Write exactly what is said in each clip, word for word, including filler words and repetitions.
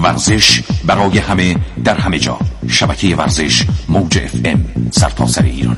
ورزش برای همه در همه جا. شبکه ورزش موج اف ام سرتاسر ایران.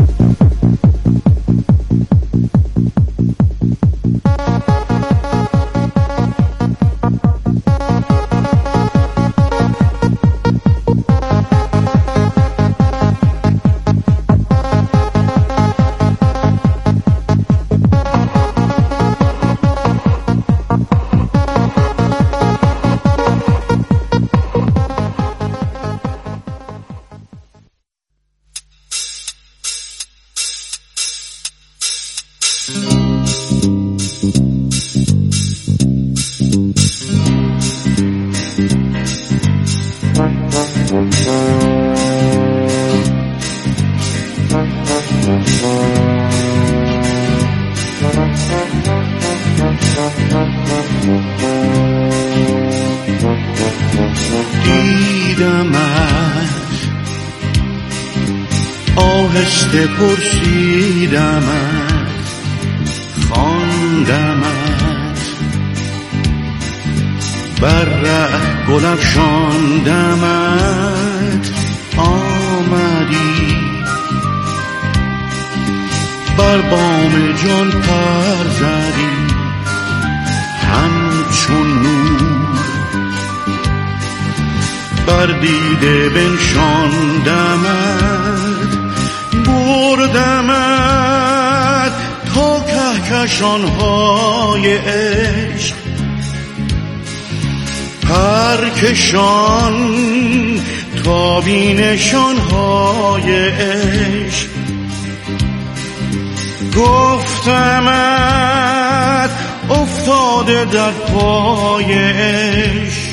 دیدمت آهسته پرسیدمت خواندمت بر ره گل افشاندمت آمدی بر بام جان پر زدی همچون نور بر دیده بنشاندمت بردمت تا کهکشان‌های عشق پرکشان تا بینشان‌های عشق گفتمت افتاده در پای عشق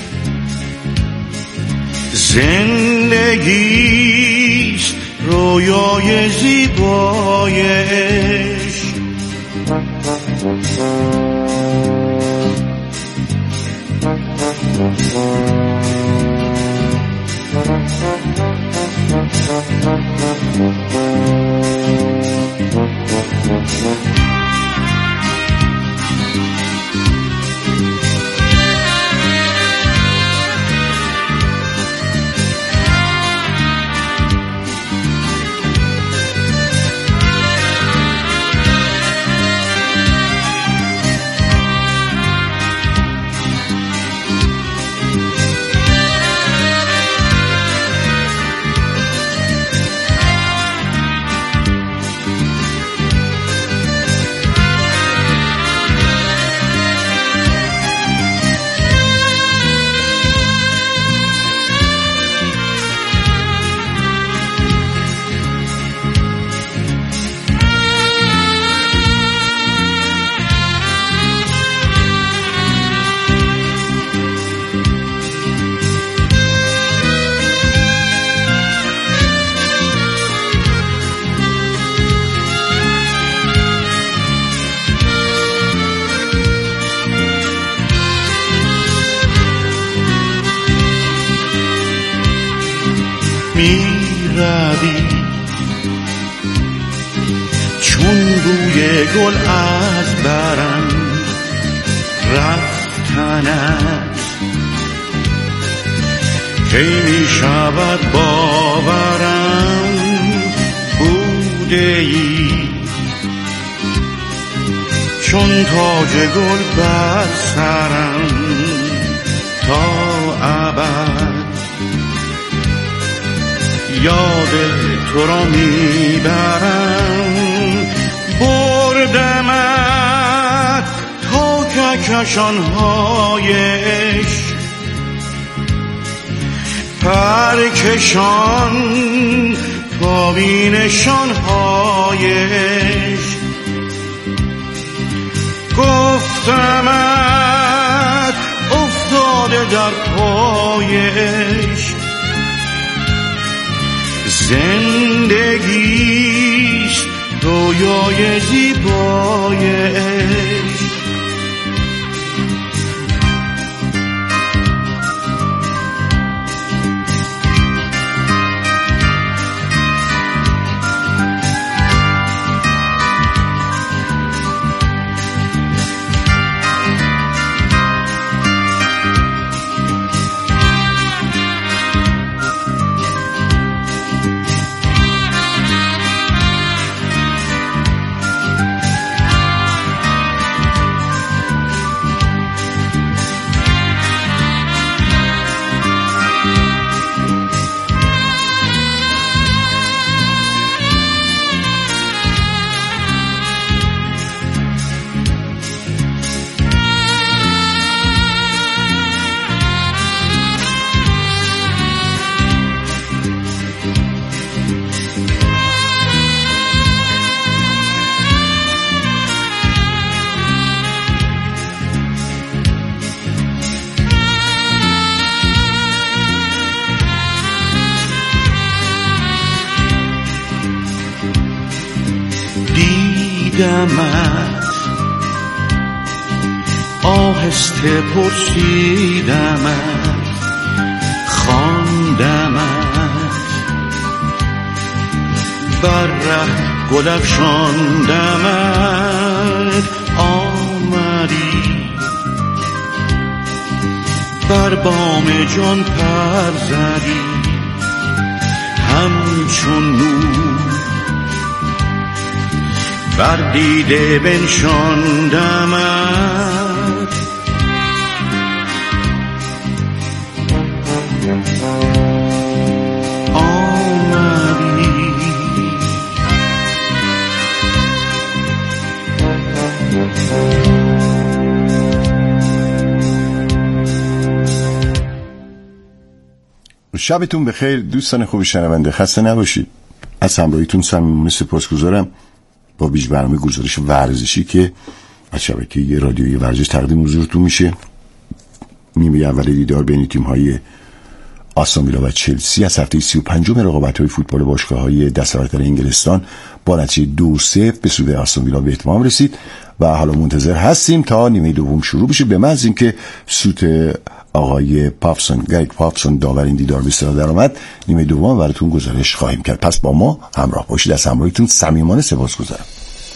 زندگیست رویای زیبای عشق می روی چون بوی گل از برم رفتنت کی می شود باورم بوده ای چون تاج گل بر سرم تا ابد یاد تو را میبرم بردمت تا کهکشان‌های عشق پرکشان تا بینشان‌های عشق گفتمت افتاده در پای عشق زندگیست رویای زیبای عشق دیدمت، آهسته پرسیدمت، خواندمت، بر ره گل افشاندمت، آمدی بر بام جان پر زدی همچون نور، بر دیده بنشاندمت، آمدی شبتون بخیر دوستان خوب شنونده، خسته نباشید. از همراهیتون صمیمانه سپاسگزارم با بیش برنامه گزارش ورزشی که از شبکه رادیویی ورزش تقدیم حضورتون میشه. نیمه اول دیدار بین تیم‌های آستون ویلا و چلسی از هفته سی و پنجم رقابت‌های فوتبال باشگاه‌های دست برتر انگلستان با نتیجه دو صفر به سود آستون ویلا به اتمام رسید و حالا منتظر هستیم تا نیمه دوم شروع بشه. به محض اینکه سوت آقای پاپسون گریگ پاپسون داور این دیدار به اصطلاح در آمد، نیمه دوم براتون گزارش خواهیم کرد. پس با ما همراه باشید. از همراهیتون صمیمانه سپاسگزارم.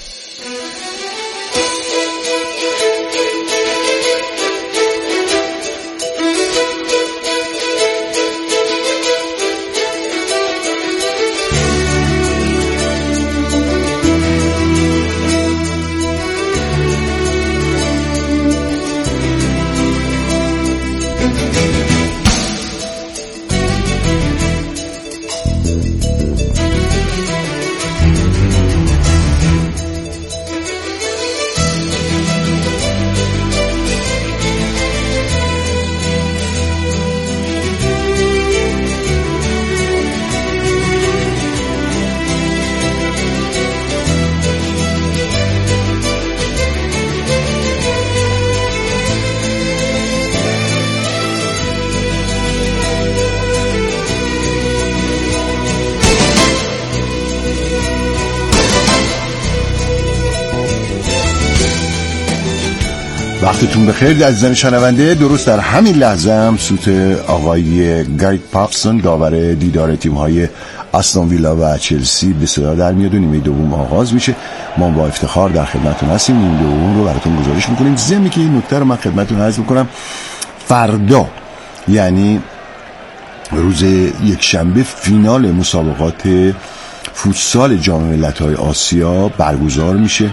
وقتتون بخیر عزیزان شنونده. درست در همین لحظه هم سوت آقای گریگ پاپسون داور دیدار تیم‌های آستون ویلا و چلسی به صدا در میاد و نیمه دوم آغاز میشه. ما با افتخار در خدمتتون هستیم. نیمه دوم رو براتون گزارش میکنیم. ضمن که این نکته رو من خدمتتون عرض میکنم، فردا یعنی روز یک شنبه فینال مسابقات فوتسال جام ملت‌های آسیا برگزار میشه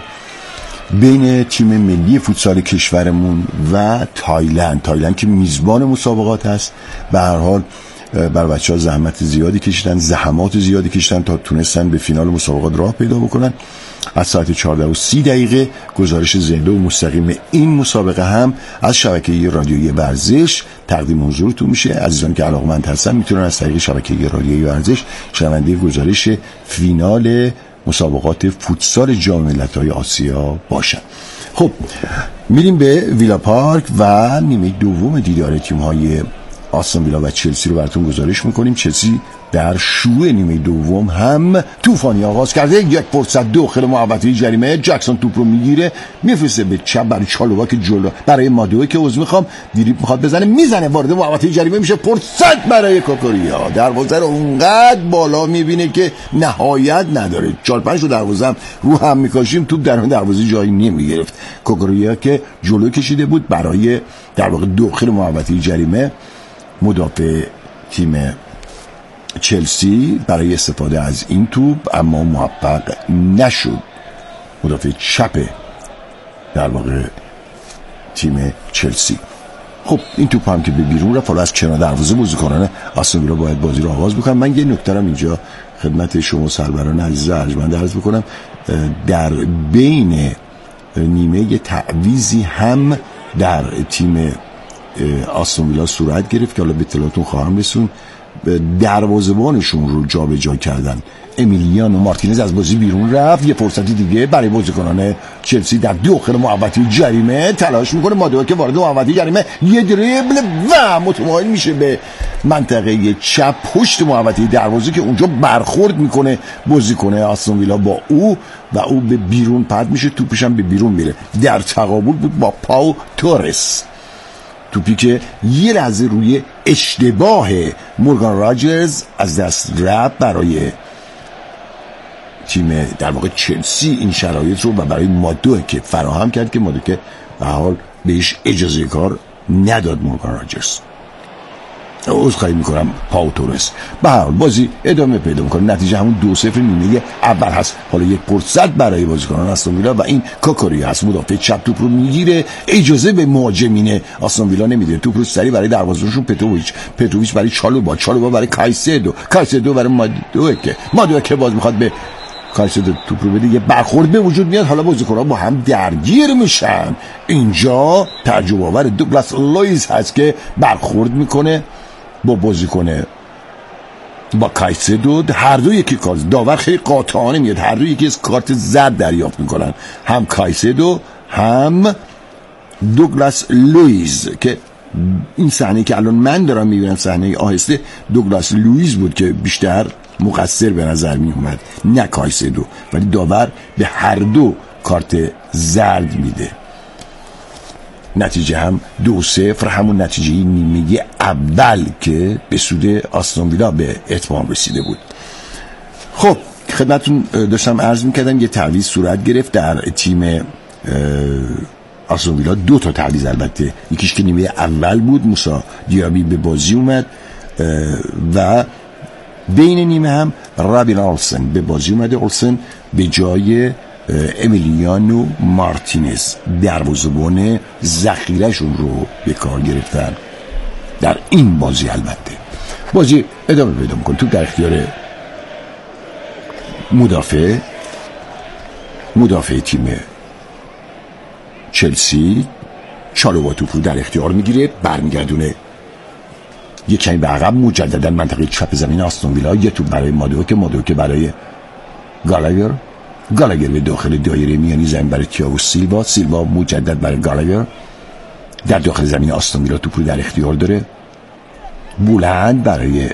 بین تیم ملی فوتسال کشورمون و تایلند. تایلند که میزبان مسابقات هست. به هر حال بر بچه‌ها زحمت زیادی کشیدن، زحمات زیادی کشیدن تا تونستن به فینال مسابقات راه پیدا بکنن. از ساعت چهارده و سی دقیقه گزارش زنده و مستقیم این مسابقه هم از شبکه رادیویی ورزش تقدیم حضورتون میشه. عزیزان که علاقه‌مند هستن میتونن از طریق شبکه رادیویی ورزش شنونده گزارش فینال مسابقات فوتسال جام ملت‌های آسیا باشن. خب میریم به ویلا پارک و نیمه دوم دیدار تیم‌های آستون ویلا و چلسی رو براتون گزارش میکنیم. چلسی در شروع نیمه دوم هم طوفانی آغاز کرده. یک فرصت داخل محوطه جریمه، جکسون توپ رو میگیره میفرسته به چپ برای چالووا که جلو برای مادوی که عذر میخوام دیریب میخواد بزنه، میزنه وارد محوطه جریمه میشه. فرصت برای کوکوریا، دروازه رو اونقدر بالا میبینه که نهایت نداره. چهار پنج تا دروازه هم رو هم میکاشیم، توپ در اون دروازه جایی نمیگرفت. کوکوریا که جلو کشیده بود برای در واقع داخل محوطه جریمه، مدافع تیم چلسی برای استفاده از این توپ اما موفق نشد. مدافع چپ در واقع تیم چلسی. خب این توپ هم که به بیرون رفت، حالا از کنار دروازه بازیکنان آستون ویلا باید بازی رو آغاز بکنن. من یه نکته رو اینجا خدمت شما سروران عزیز ارجمند عرض بکنم. در بین نیمه یه تعویضی هم در تیم آستون ویلا صورت گرفت که حالا به اطلاعاتون خواهم رسون. دروازه‌بانشون رو جابجا کردن. امیلیانو مارتینز از بازی بیرون رفت. یه فرصتی دیگه برای بازیکنان چلسی در داخل محوطه جریمه تلاش میکنه. مادوکه وارد محوطه جریمه، یه دریبل و متمایل میشه به منطقه چپ پشت محوطه دروازه که اونجا برخورد میکنه بازیکن آستون ویلا با او و او به بیرون پرت میشه. توپش هم به بیرون میره. در تقابل بود با پاو تورس، توپی که یه لحظه روی اشتباه مورگان راجرز از دست رفت برای تیم در واقع چلسی این شرایط رو و برای مادوکه فراهم کرد که مادوکه به حال بهش اجازه کار نداد. مورگان راجرز عذرخواهی میکنم پاو تورس. به هر حال بازی ادامه پیدا میکنه. نتیجه همون دو صفر نیمه اول هست. حالا یک فرصت برای بازیکنان آستون ویلا و این کاکوریا هست. مدافع چپ توپ رو میگیره، اجازه به مهاجمین آستون ویلا نمیده. توپ رو سری برای دروازه‌شون پتروویچ، پتروویچ برای چالوبا، چالوبا برای کایسدو، کایسدو برای مادوکه، مادوکه باز میخواد به کایسدو توپ رو بده. یه برخورد به وجود میاد. حالا بازیکن‌ها با هم درگیر میشن. اینجا تعجب آور دوگلاس لوئیس هست که برخورد میکنه با بازیکن با کایسدو. هر دو یکی کارت داور خیلی قاطعانه میاد. هر دو یکی از کارت زرد دریافت میکنن، هم کایسدو هم دوگلاس لوئیس. که این صحنه که الان من دارم میبینم صحنه آهسته دوگلاس لوئیس بود که بیشتر مقصر به نظر می اومد، نه کایسدو. ولی داور به هر دو کارت زرد میده. نتیجه هم دو صفر، همون نتیجه نیمه اول که به سود آستون ویلا به اتمام رسیده بود. خب خدمتون داشتم عرض میکردم یه تعویض صورت گرفت در تیم آستون ویلا. دو تا تعویض البته، یکیش که نیمه اول بود، موسا دیابی به بازی اومد و بین نیمه هم رابین اولسن به بازی اومده. اولسن به جای امیلیانو مارتینز دروازه‌بان ذخیره‌شون رو به کار گرفتن در این بازی. البته بازی ادامه پیدا می‌کنه. تو در اختیار مدافع مدافع تیم چلسی چالوبا توپ رو در اختیار میگیره، برمیگردونه یک کمی به عقب، مجددا منطقه چپ زمین آستون ویلا. یه توپ برای مادوکه، مادوکه برای گالاگر، گالاگر به داخل دایره میانی زمین برای تییاگو سیلوا، سیلوا مجدد برای گالاگر. در داخل زمین آستون ویلا توپ رو در اختیار داره، بلند برای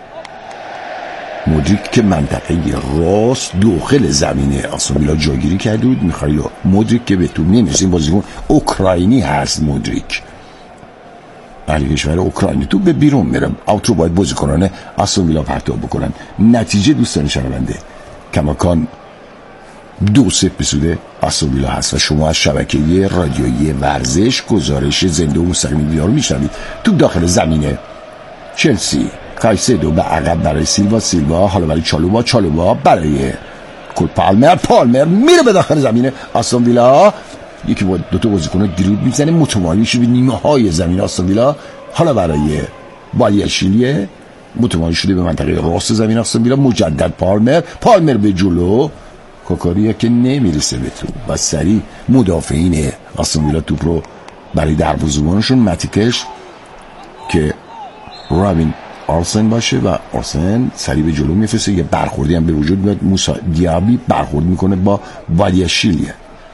مودریک که منطقه راست داخل زمین آستون ویلا جاگیری کرده بود. میخوای مودریک که به توپ نمیرسه. این بازیکن اوکراینی هست مودریک، اهل کشور اوکراینی. تو به بیرون میره. اوت رو باید بازیکنان آستون ویلا پرتاب بکنن. نتیجه دوستان شنونده کماکان دو صفر به سود آستون ویلا هست و شما از شبکه رادیویی ورزش گزارش زنده و مستقیم دیدار میشنوید. تو داخل زمین چلسی کایسدو به عقب برای سیلوا، سیلوا حالا برای چالوبا، چالوبا برای کل پالمر، پالمر میره به داخل زمین آستون ویلا. یکی با دو تا بازیکن دریبل میزنه، متمایل میشه به نیمه های زمین آستون ویلا. حالا برای بالیاشیلیه متمایل شده به منطقه راست زمین آستون ویلا. مجدد پالمر، پالمر به جلو، کوکوریا که نمیرسه به توپ و سریع مدافعین آستون ویلا توپ رو برای دروازه‌بانشون ماتیکش که رابین آرسن باشه و آرسن سریع به جلو میفرسته. یه برخوردی هم به وجود میاد. موسا دیابی برخورد میکنه با بالیاشیلیه.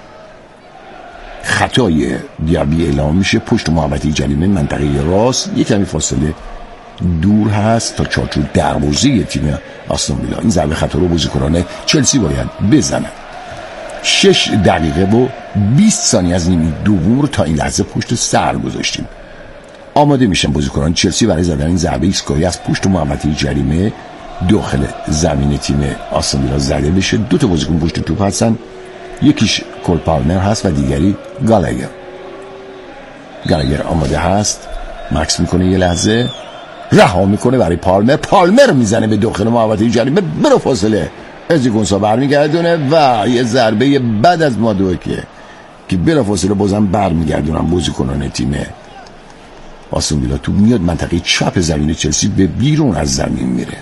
خطای دیابی اعلام میشه پشت محوطه جریمه منطقه راست، یک کمی فاصله دور هست تا چارچوب دروازه تیم آستون ویلا. این ضربه خطا رو بازیکنان چلسی باید بزنن. شش دقیقه و بیست ثانیه از نیمه دوم رو تا این لحظه پشت سر گذاشتیم. آماده میشن بازیکنان چلسی برای زدن این ضربه ایستگاهی از پشت محوطه جریمه داخل زمین تیم آستون ویلا زده بشه. دو تا بازیکن پشت توپ هستن، یکیش کول پالمر هست و دیگری گالاگر. گالاگر آماده هست، مکس میکنه، یه لحظه رها میکنه برای پالمر، پالمر میزنه به داخل محوطه جریمه، بلا فاصله ازیگونسا برمیگردونه و یه ضربه بعد از مادوکه که بلا فاصله بازم برمیگردونن بازیکنان تیم آستون ویلا. تو میاد منطقه چپ زمین چلسی، به بیرون از زمین میره.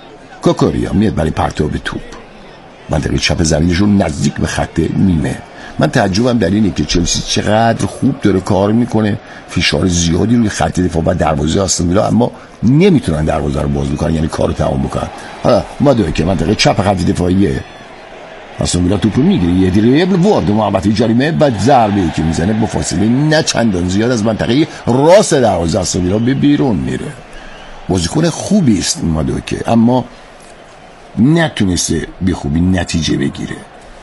کوکوریا میاد برای پرتاب توپ، منطقه چپ زمینشون نزدیک به خط نیمه. من تعجبم در اینه که چلسی چقدر خوب داره کار میکنه، فشار زیادی روی خط دفاع و دروازه آستون ویلا، اما نمیتونن دروازه رو باز بکنن، یعنی کارو تمام بکنن. حالا ما دوی که منطقه چپ خط دفاعیه آستون ویلا توپو میگیره، یه دریبل وارد محوطه جریمه، بعد ضربه‌ای که میزنه با فاصله نه چندان زیاد از منطقه راست دروازه آستون ویلا به بیرون میره. بازیکن خوبی است مادوکه، اما نتونسته به خوبی نتیجه بگیره.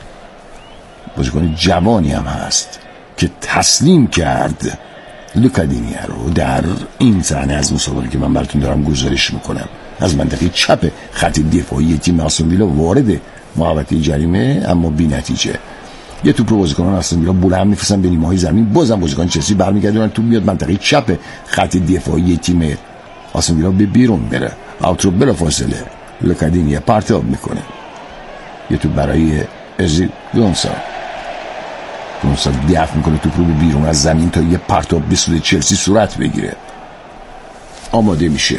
بازیکن جوانی هم هست که تسلیم کرد لوکادینیا رو در این صحنه از مسابقه که من براتون دارم گزارش میکنم. از منطقه چپ خط دفاعی تیم آستون ویلا وارد محوطه جریمه، اما بی نتیجه. یه توپ رو بازیکنان آستون ویلا بلند میفرستن به نیمه‌های زمین، بازم بازیکن چلسی برمیگردونن، توپ میاد منطقه چپ خط دفاعی تیم آستون ویلا به بیرون میره. اوت رو بلافاصله لوکادینیا پرتاب میکنه. یه توپ برای ازی گونسا گونسا دفع میکنه توپ رو به بیرون از زمین تا یه پرتاب به سوی چلسی صورت بگیره. آماده میشه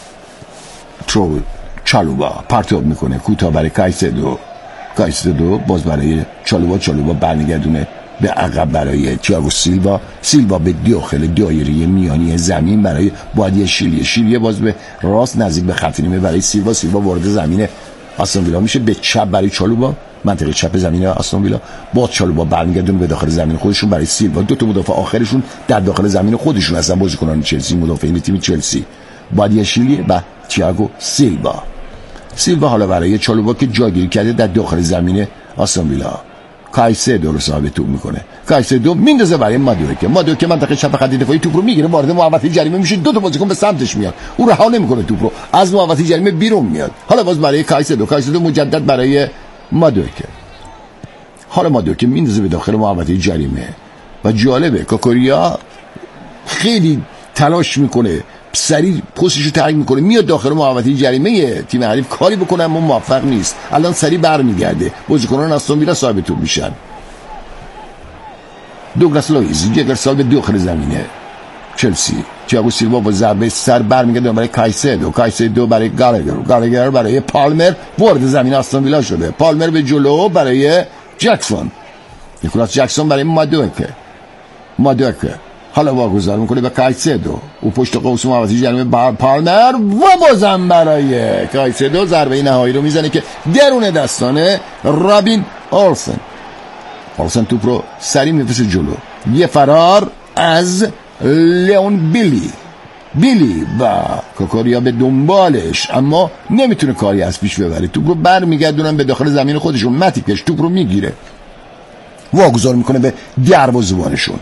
ترو چالوبا پرتاب میکنه کوتاه برای کایسدو کایسدو باز برای چالوبا چالوبا برمیگردونه به عقب برای تییاگو سیلوا سیلوا به داخل دایره میانی زمین برای بادی شیلیه شیلیه باز به راست نزدیک به خط نیمه برای سیلوا سیلوا وارد زمین آستون ویلا میشه، به چپ برای چالوبا منطقه چپ زمین آستون ویلا، با چالوبا برمیگردونه به داخل زمین خودشون برای سیلوا. دو تا مدافع آخرشون در داخل زمین خودشون هستن، بازیکنان چلسی، مدافعین تیم چلسی، بادی شیلیه و تییاگو سیلوا. سیلوا حالا برای چالوبا که جاگیری کرده در داخل زمین آستون ویلا، کایسدو رو صاحب توپ میکنه، کایسدو میندازه برای مادوکه مادوکه منطقه چپ خط دفاعی توپ رو میگیره، وارد محوطه جریمه میشه، دو تا بازیکن به سمتش میاد، او رها نمیکنه، توپ رو از محوطه جریمه بیرون میاد. حالا باز برای کایسدو کایسدو مجدد برای مادوکه، حالا مادوکه میندازه به داخل محوطه جریمه و جالبه کوکوریا خیلی تلاش میکنه سریع پستشو ترک میکنه، میاد داخل محوطه جریمه تیم حریف کاری بکنه اما موفق نیست. الان سریع برمیگرده، بازیکنان آستون ویلا صاحب توپ میشن. دوگلاس لوئیز جگر سال به داخل زمینه چلسی، تییاگو سیلوا با ضربه سر برمیگرده برای کایسدو کایسدو برای گالگر گالگر برای پالمر، وارد زمین آستون ویلا شده، پالمر به جلو برای جکسون، نیکولاس جکسون برای مادوکه مادوکه حالا واگذار میکنه به کایسدو، او پشت قوس محوطه جریمه بر پالمر و بازم برای کایسدو ضربه نهایی رو میزنه که درون دستانه رابین اولسن. اولسن توپ رو سریع میفرسته جلو، یه فرار از لیون بیلی بیلی و کوکوریا به دنبالش، اما نمیتونه کاری از پیش ببره، توپ رو برمیگردونن به داخل زمین خودشون. ماتیکش توپ رو میگیره، واگذار میکنه به دروازه‌بانشون.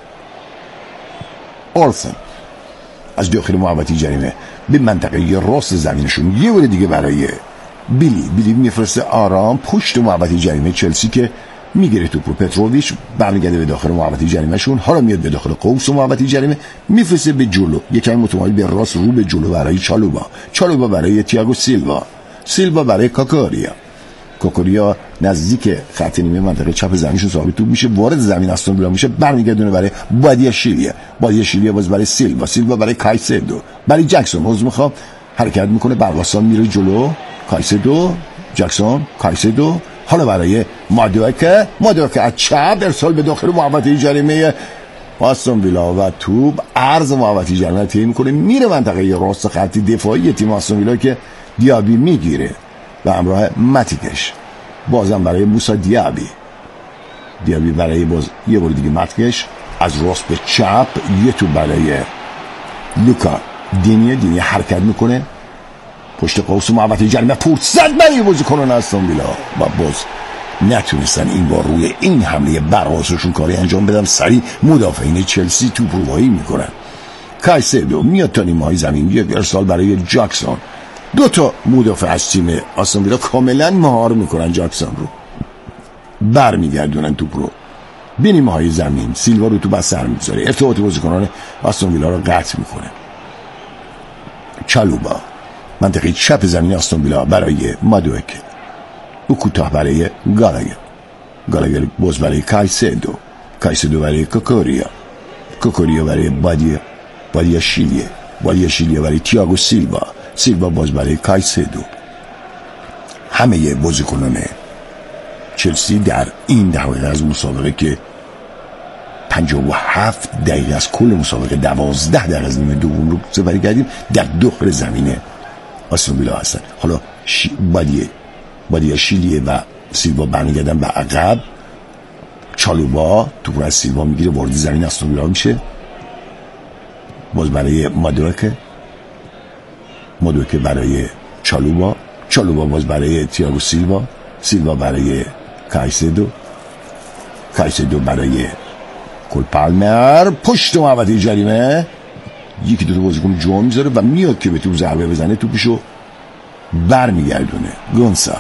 اولسن از داخل محوطه جریمه به منطقه راست زمینشون، یه بار دیگه برای بیلی بیلی میفرسته آرام پشت محوطه جریمه چلسی که میگیره توپ رو. پتروویچ برمیگرده به داخل محوطه جریمه شون، حالا میاد به داخل قوس محوطه جریمه، میفرسته به جلو، یکم متمایل به راست رو به جلو برای چالوبا چالوبا برای تییاگو سیلوا سیلوا برای کوکوریا کوکوریا نزدیک خط نیمه منطقه چپ زمینشون صاحب توپ میشه، وارد زمین آستون ویلا میشه، برمیگردونه برای بادی شیلیه بادی شیلیه باز برای سیلوا سیلوا برای کایسدو برای جکسون، موضوع میخوام حرکت میکنه، برقاسان میره جلو، کایسدو جکسون کایسدو، حالا برای مادوکه مادوکه از چپ ارسال به داخل محوطه جریمه آستون ویلا و توپ عرض محوطه جریمه طی میکنه، میره منطقه راست خط دفاعی تیم آستون ویلا که دیابی میگیره و همراه ماتیکش، بازم برای موسا دیابی دیابی برای باز یه بار دیگه ماتیکش از راست به چپ، یه تو برای لوکا دینیه دینیه حرکت میکنه پشت قوس محوطه جریمه، فرصت برای بازیکنان آستون ویلا و باز نتونستن این بار روی این حمله برقاسشون کاری انجام بدن. سریع مدافعین چلسی توپ روایی میکنن، کایسدو میاد تا نیمه‌های زمین، یک ارسال برای جکسون، دو تا مدافع از تیم آستون ویلا کاملا مهار میکنن جکسون رو، برمیگردونن توپ رو به نیمه‌های زمین، سیلوا رو تو بس سر میذاره، ارتباط بازیکنان آستون ویلا رو قطع میکنه. چالوبا منطقه چپ زمین آستون ویلا برای مادوکه، او کوتاه برای گالاگر گالاگر باز برای کایسدو کایسدو برای کوکوریا کوکوریا برای بادی بادی شیلیه بادی شیلیه برای تییاگو سیلوا سیلوا باز برای کایسدو. همه بازیکنان چلسی در این دقیقه از مسابقه که پنجاه و هفت دقیقه از کل مسابقه دوازده دقیقه از نیمه دوم رو سپری کردیم در داخل زمین آستون ویلا هستن. حالا شی... بادیه بادیه شیلیه و سیلوا برمیگردن به عقب. چالوبا توپ رو از سیلوا میگیره وارد زمین آستون ویلا میشه. باز برای مادوکه مادوکه برای چالوبا چالوبا باز برای تییاگو سیلوا سیلوا برای کایسدو کایسدو برای کول پالمر پشت محوطه جریمه یکی دو تا بازیکن جا میذاره و میاد که به توپ ضربه بزنه توپشو برمیگردونه. گونسا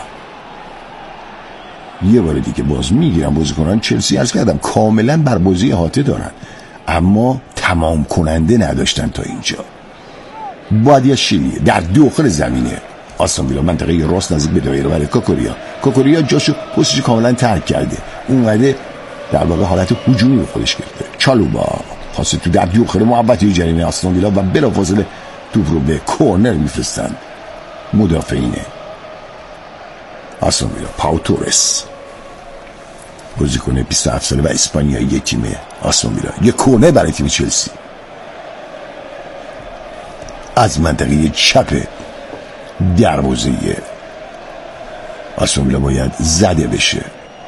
یه بار دیگه باز میگیرن بازیکنان چلسی. عرض کردم کاملا بر بازی احاطه دارن اما تمام کننده نداشتن تا اینجا. بادیا شیلی در داخل زمینه آستون ویلا منطقه راست نزدیک به دایره برای کوکوریا کوکوریا جاشو پستش کاملا ترک کرده اونقدر در واقع حالت هجومی به خودش گرفته. چالوبا پاس تو در داخل محوطه جریمه آستون ویلا و بلافاصله توپ رو به کورنر میفرستن مدافعین آستون ویلا. پاو تورس بازیکن بیست و هفت ساله و اسپانیایی تیم آستون ویلا یک کورنر برای تیم چلسی از منطقه چپ دروازه آستون ویلا باید زده بشه.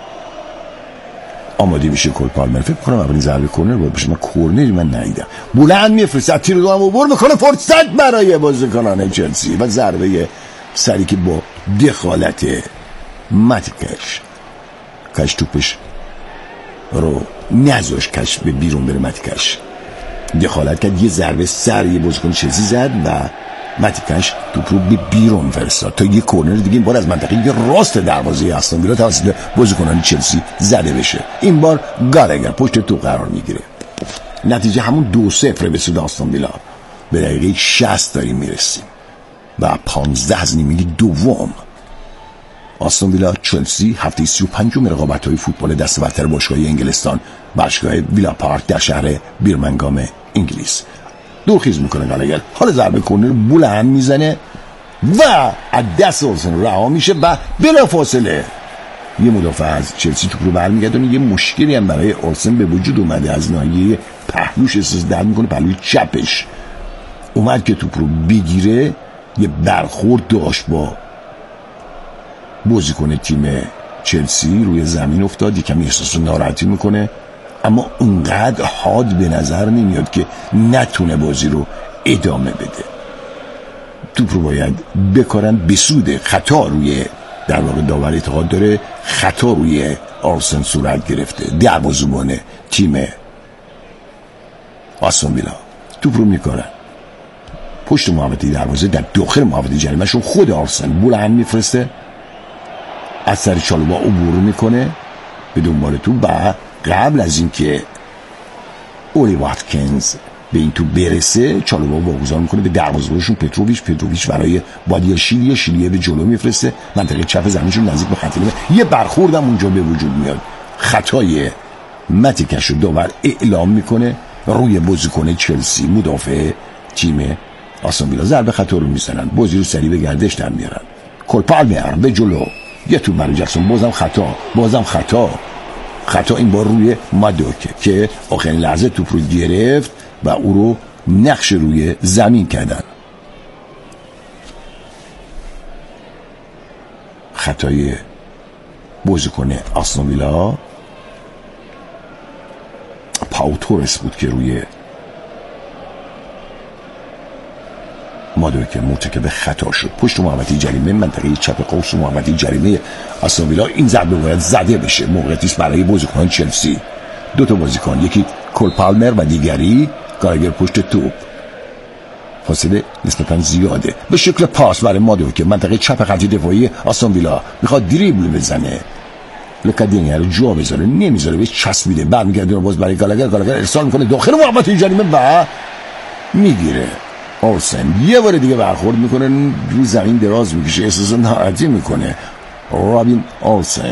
آماده میشه کول پالمر. فکر کنم اولین ضربه کورنر باید بشه. من کورنری من ندیدم. بلند میفرسته تیر دو هم عبور میکنه فرصت برای بازیکنان چلسی و ضربه سری که با دخالت ماتیکش کش توپش رو نذاش کش به بیرون بره. ماتیکش دخالت کرد یه ضربه سر یه بازیکن چلسی زد و ماتیکش توپ رو به بیرون فرستاد تا یه کورنر دیگه این بار از منطقه راست دروازه آستون ویلا توسط بازیکنان چلسی زده بشه. این بار گالگر پشت توپ قرار میگیره. نتیجه همون دو صفر به سود آستون ویلا. به دقیقه شصت داریم میرسیم و پانزده از نیمه دوم. آستون ویلا چلسی هفته سی و پنجم رقابت‌های فوتبال دست برتر باشگاه انگلستان باشگاه ویلا پارک در شهر بیرمنگام انگلیس. دورخیز میکنه گالگر. حالا ضربه کورنر بلند میزنه و از دست اولسن رها میشه و بلافاصله یه مدافع از چلسی توپ رو برمیگردونه. یه مشکلی هم برای اولسن به وجود اومده. از ناحیه پهلوش احساس درد میکنه. پهلوی چپش اومد که توپ رو بگیره یه برخورد داشت با بازیکن تیم چلسی روی زمین افتاد. یه کمی احساس ناراحتی میکنه اما اونقدر حاد به نظر نمیاد که نتونه بازی رو ادامه بده. توپ رو باید بکارن به سود خطا روی در واقع داور اعتقاد داره خطا روی آرسن صورت گرفته. دروازه‌بان تیم آستون ویلا توپ رو میکارن پشت محوطه دروازه در داخل محوطه جریمه شون خود آرسن بلند میفرسته از سر چالوبا عبور میکنه به دنبال توپ و قبل از اینکه اولی واتکینز به این تو برسه چالوبا واگذار میکنه به دروازه‌بانشون پتروویچ پتروویچ برای بادیا شیلیه شیلیه به جلو میفرسته منطقه چپ زمینشون نزدیک به خط نیمه. یه برخوردم اونجا به وجود میاد. خطای ماتیکش رو داور اعلام میکنه روی بازیکن چلسی مدافع تیم آستون ویلا. ضربه خطا رو میزنن بازی رو سریع به گردش در میارن. کول پالمر به جلو یه تو برای جکسون بازم خطا بازم خطا خطا این بار روی مادوکه که آخرین لحظه توپ رو گرفت و او رو نقش روی زمین کردن. خطای بازیکن آستون ویلا پاو تورس بود که روی مادوکه مرتکب خطا شد. پشت محوطه جریمه منطقه چپ قوس محوطه جریمه آستون ویلا. این ضربه باید زده بشه. موقعیتی است برای بازیکن چلسی. دو تا بازیکن یکی کول پالمر و دیگری گالگر پشت توپ. فاصله نسبتا زیاده. به شکل پاس برای مادوکه منطقه چپ خط دفاعی آستون ویلا میخواد دریبل بزنه. لوکادینی رو جا بذاره نمیذاره بهش چسبیده. برمیگردونه باز برای گالگر گالگر ارسال میکنه داخل محوطه جریمه و میگیره. اولسن یه بار دیگه برخورد میکنه رو زمین دراز میکشه احساس ناراحتی میکنه. رابین اولسن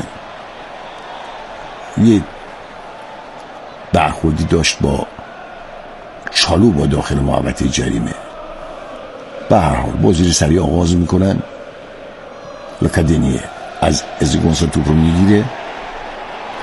یه برخوردی داشت با چالوبا داخل محوطه جریمه. به هر حال بازی رو سریع آغاز میکنن. لوکادینی از ازگونسا توپ رو میگیره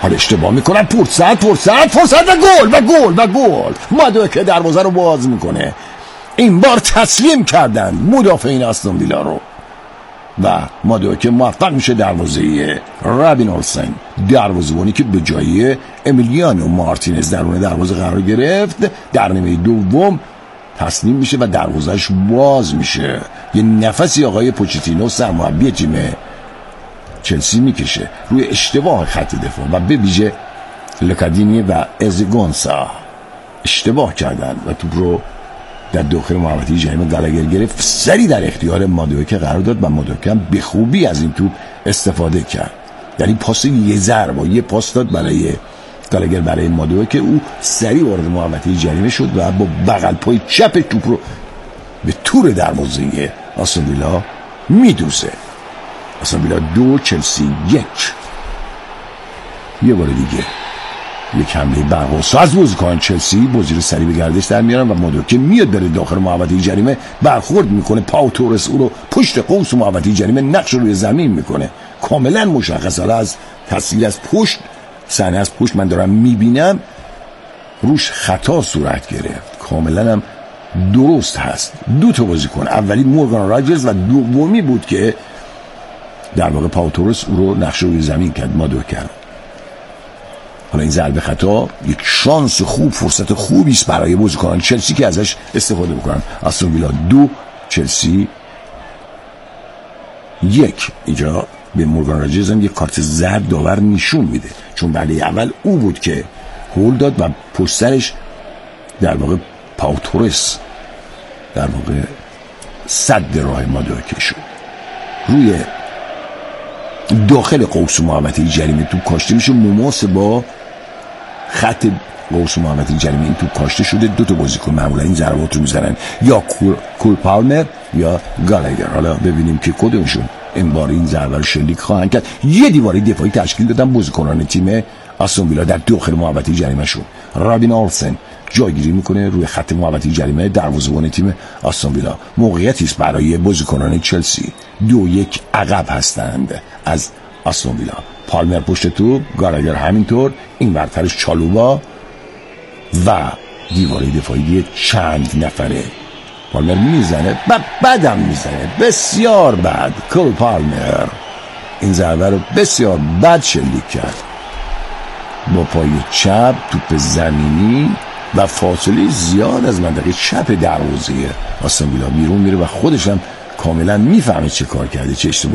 حالا اشتباه میکنن، فرصت فرصت فرصت و گل و گل و گل. مادوکه دروازه رو باز میکنه. این بار تسلیم کردن مدافعین استون ویلا رو و مادوکه موفق میشه دروازه رابین اولسن، دروازه‌بانی که به جای امیلیانو مارتینز درون دروازه قرار گرفت در نیمه دوم تسلیم میشه و دروازهش باز میشه. یه نفسی آقای پوچتینو سرمربی تیم چلسی میکشه روی اشتباه خط دفاع و به ویژه لوکادینی و ازگونسا اشتباه کردن و توپ رو در داخل محوطه جریمه گالاگر گرفت، سری در اختیار مادوکه قرار داد و مادوکه هم به خوبی از این توپ استفاده کرد. یعنی پاس یه ضربه یه پاس داد برای گالاگر برای مادوکه، او سری وارد محوطه جریمه شد و با بغل پای چپ توپ رو به تور دروازه استون ویلا میدوزه. استون ویلا دو چلسی یک. یه بار دیگه یک حمله برقرار از بازیکن چلسی، بازی رو سریع به گردش در میارن و مادوکه میاد بره داخل محوطه جریمه، برخورد میکنه، پاو تورس او رو پشت قوس محوطه جریمه نقش روی زمین میکنه. کاملا مشخص. حالا از تصویر از پشت، صحنه از پشت من دارم میبینم، روش خطا صورت گرفت، کاملا هم درست هست. دو تا بازیکن، اولی مورگان راجرز و دومی بود که در واقع پاو تورس او رو نقش روی زمین کرد، مادوکه. حالا این ضربه خطا یک شانس خوب، فرصت خوبی است برای بازیکنان چلسی که ازش استفاده بکنن. استون ویلا دو چلسی یک. اینجا به مورگان راجرز هم یک کارت زرد داور نشون میده، چون بعد اول او بود که هول داد و پشت سرش در واقع پاو تورس در واقع صد راه مادوکه شد. روی داخل قوس محوطه جریمه توپ کاشته میشه، مماس با خط قوس محوطه جریمه این توپ کاشته شده. دو تا بازیکن معمولا این ضربات رو میزنن، یا کول, کول پالمر یا گالاگر. حالا ببینیم که کدومشون این بار این ضربه رو شلیک خواهند کرد. یه دیواره دفاعی تشکیل دادن بازیکنان تیم استون ویلا در داخل محوطه جریمه شون. رابین اولسن جایگیری میکنه روی خط محوطه جریمه دروازه‌بان تیم استون ویلا. موقعیتی است برای بازیکنان چلسی، دو یک عقب هستند از استون ویلا. پالمر پشت توپ، گالاگر همینطور، این برترش چالوبا و دیواره دفاعی چند نفره. پالمر میزنه و بعدم میزنه، بسیار بد. کول پالمر این ضربه رو بسیار بد شلیک کرد با پای چپ، توپ زمینی و فاصله زیاد از منطقه چپ دروازه استون ویلا بیرون میره و خودش هم کاملا میفهمه چه کار کرده، چه اشتباهی